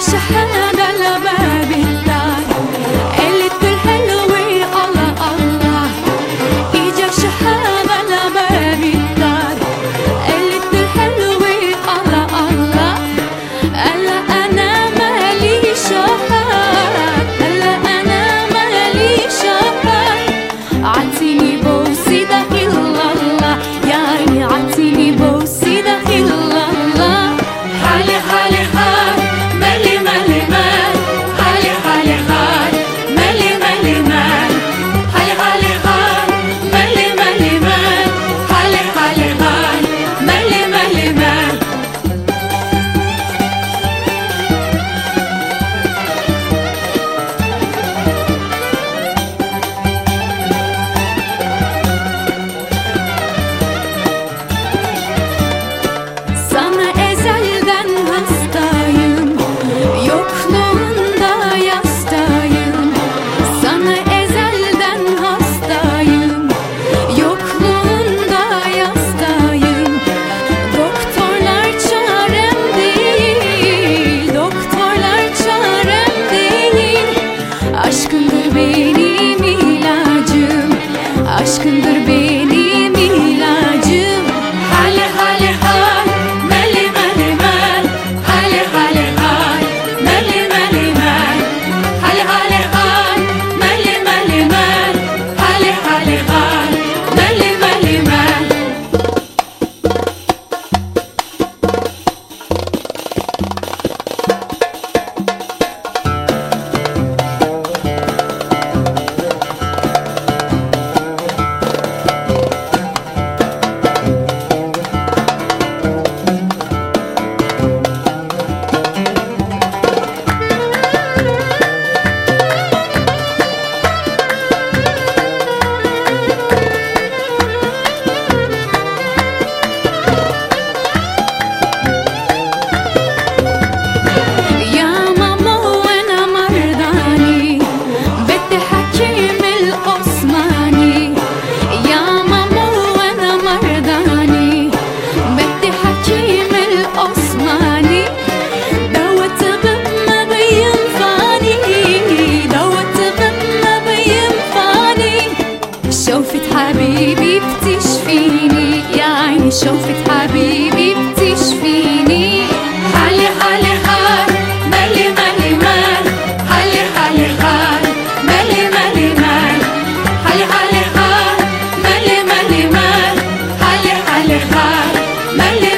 شحن على باب الدار، قالت الحلوة الله الله. إجا شحن على باب الدار، قالت الحلوة الله الله. قال أنا مالي شحن، قال أنا مالي شحن. عطيني بوسي ده إلا الله، يعني عطيني بوسي ده إلا الله. حالي حالي حال مالي مالي مال، حالي حالي حال مالي مالي مال، حالي حالي حال مالي مالي مال، حالي حالي حال مالي مالي مال. Sana ezelden hastayım, yokluğunda yastayım. Sana ezelden hastayım, yokluğunda yastayım. Doktorlar çarem değil, doktorlar çarem değil. Aşkındır benim ilacım, aşkındır benim ilacım. Hali hali hal mali mali mal, hali hali hal mali mali mal, hali hali hal mali mali mal, hali hali hal mali mali mal. يا ماما وانا مرضاني، بدي حكيم العثماني. يا ماما وانا مرضاني، بدي حكيم العثماني. دوا طبيب ما بينفعني، دوا طبيب ما بينفعني. شوفت حبيبي بتشفيني، يا عيني شوفت حبيبي بتشفيني. حالي حالي حال مالي مالي مال، حالي حالي حال مالي مالي مال، حالي حالي حال مالي مالي مال، حالي حالي حال مالي